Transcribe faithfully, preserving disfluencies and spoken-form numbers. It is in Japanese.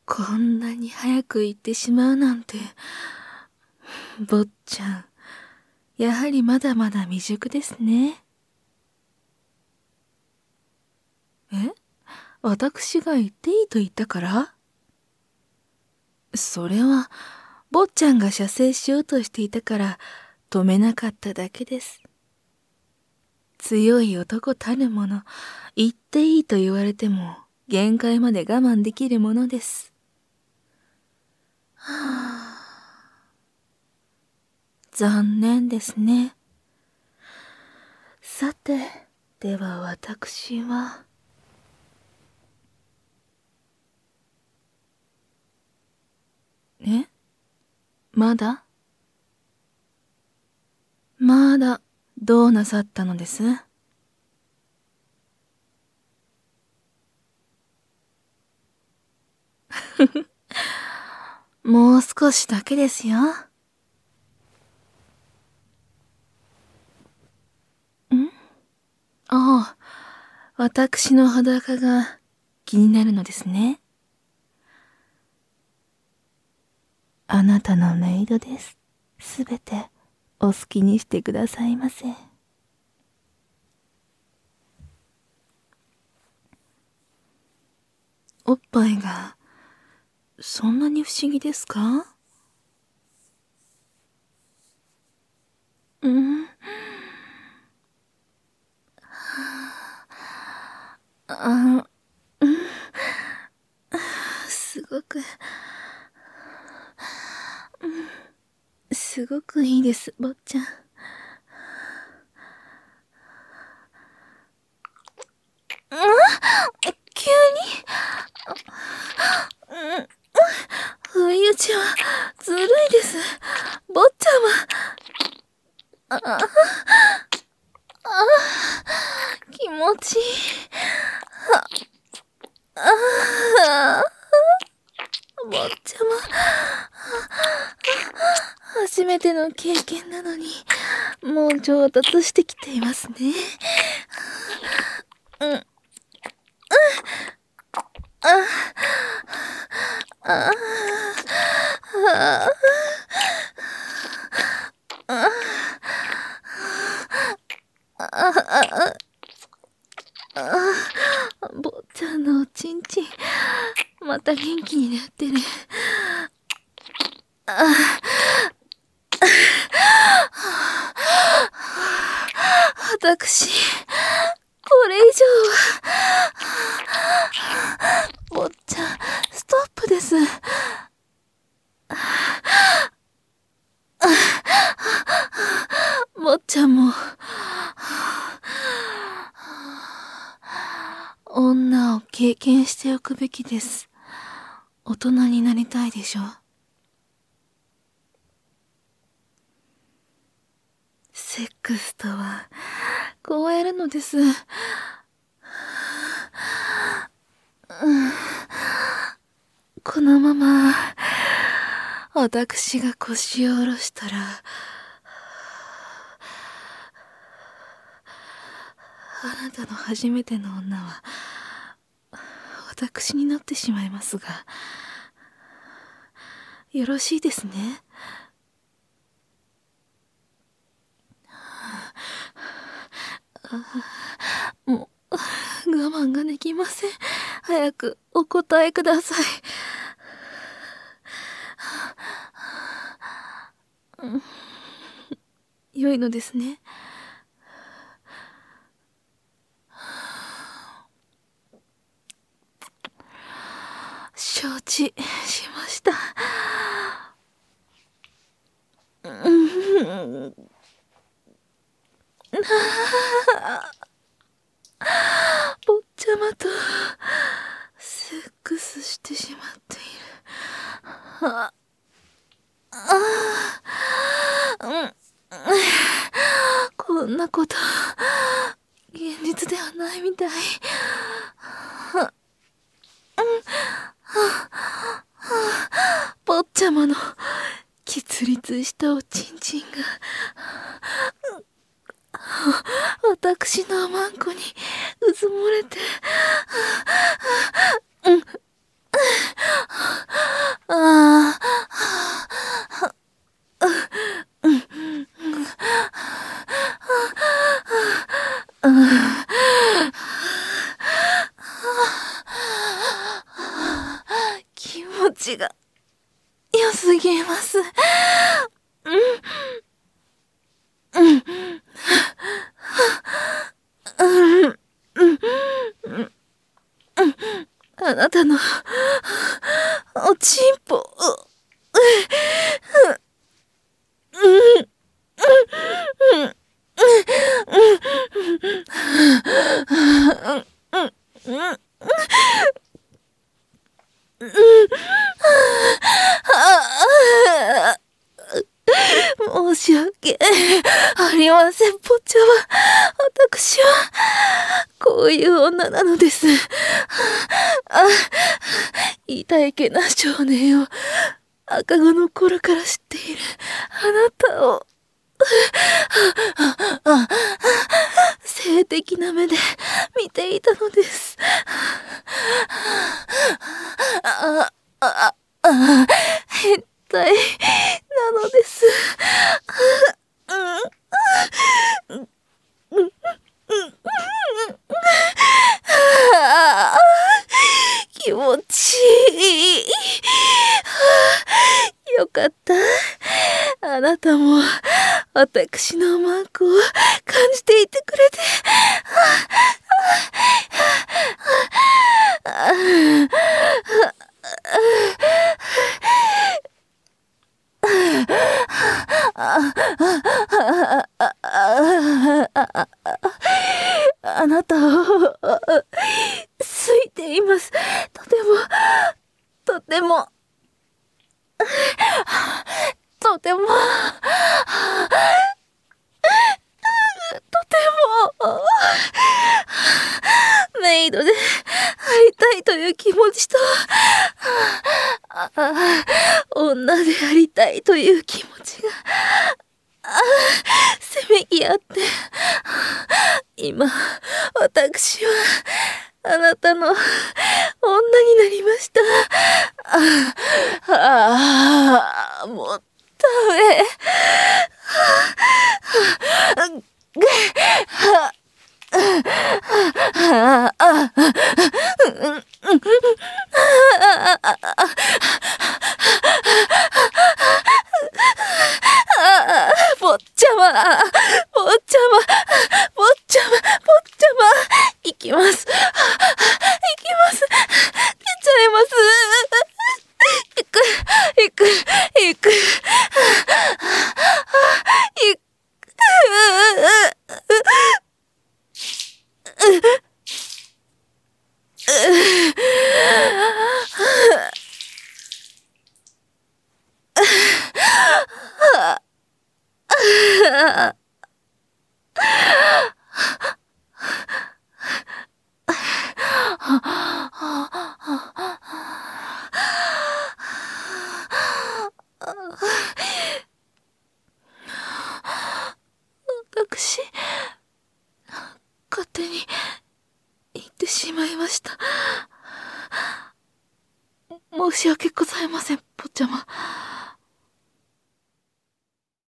こんなに早く行ってしまうなんて。坊ちゃん、やはりまだまだ未熟ですね。え？私が言っていいと言ったから？それは、坊ちゃんが射精しようとしていたから止めなかっただけです。強い男たるもの、言っていいと言われても限界まで我慢できるものです。はあ、残念ですね。さて、では私は。え？まだ？まだ、どうなさったのです？もう少しだけですよ。ん？ああ、私の裸が気になるのですね。あなたのメイドです。すべてお好きにしてくださいませ。おっぱいがそんなに不思議ですか？うん。あ、うん。すごく、うん、すごくいいです、坊ちゃん。うん、急に。うん、不意打ちはずるいです、坊ちゃま。ああ、あ、気持ちいい。ああ、坊ちゃま。初めての経験なのに、もう上達してきていますね。うん。うん。ああ、ああ、ああ、あ、坊ちゃんのおちんちん、また元気になってる。あ、私、これ以上は、坊ちゃん、ストップです。坊ちゃんも、女を経験しておくべきです。大人になりたいでしょ。セックスとは、こうやるのです。このまま、私が腰を下ろしたら、あなたの初めての女は、私になってしまいますが、よろしいですね。もう、我慢ができません。早くお答えください。うん、良いのですね。承知しました。うん、坊ちゃまとセックスしてしまっている。ああ、うん、こんなこと現実ではないみたい。坊ちゃまの喫立したおちんちんが私のマンコにうずもれて、うん、 うん、気持ちが良すぎます。うん、うん、うん、うん、あなたのおちんぽ、うん、うん、申し訳ありません、ぽっちゃま。私は、こういう女なのです。あ、痛いけな少年を、赤子の頃から知っているあなたを、性的な目で見ていたのです。あ、あ、あ、変態なのです。気持ちいい。よかった。あなたも私のマークを感じていてくれて。あなたを好いています。とても、とても、とても、とても、メイドでありたいという気持ちと、女でありたいという気持ちが、せめぎ合って、今、私は、あなたの女になりました。ああ、もうダメ。坊ちゃま、坊ちゃま、坊ちゃま、坊ちゃま、行きます。行きます。出ちゃいます。行く、行く、行く、行く。私、勝手に言ってしまいました。申し訳ございません、坊ちゃま。